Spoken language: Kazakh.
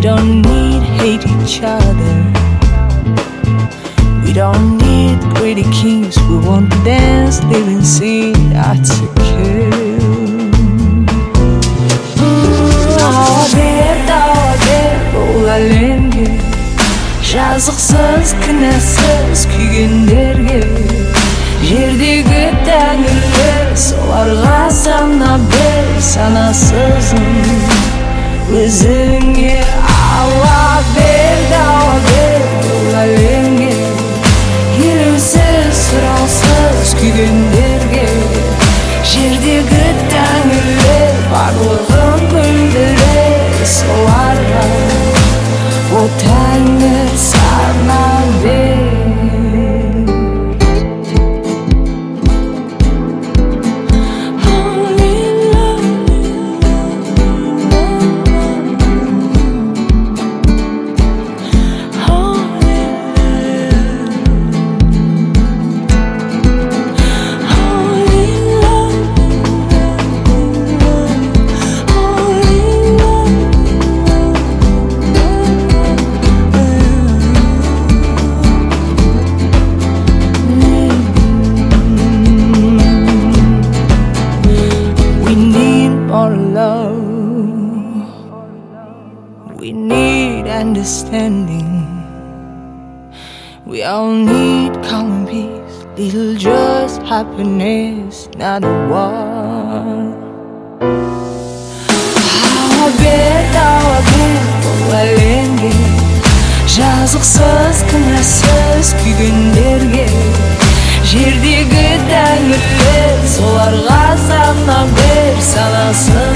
don't need hate each other. We don't need greedy kings. We want to dance, live and sing. That's a kill. Бұл әлемге жазықсыз, кінәсіз күйгендерге жердегі тәңірлер соларға сана бер санасызын өзіңе ала бер, дауа бер. Бұл әлемге елеусіз, сұраусыз күйгендерге жердегі тәңірлер барлығын білдірер соларға о тәңір сана бер. We need understanding. We all need common peace, little just happiness, not a war. Бұл әлемге жазықсыз, кінәсіз күйгендерге жердегі тәңірлер соларға сана бер санасыз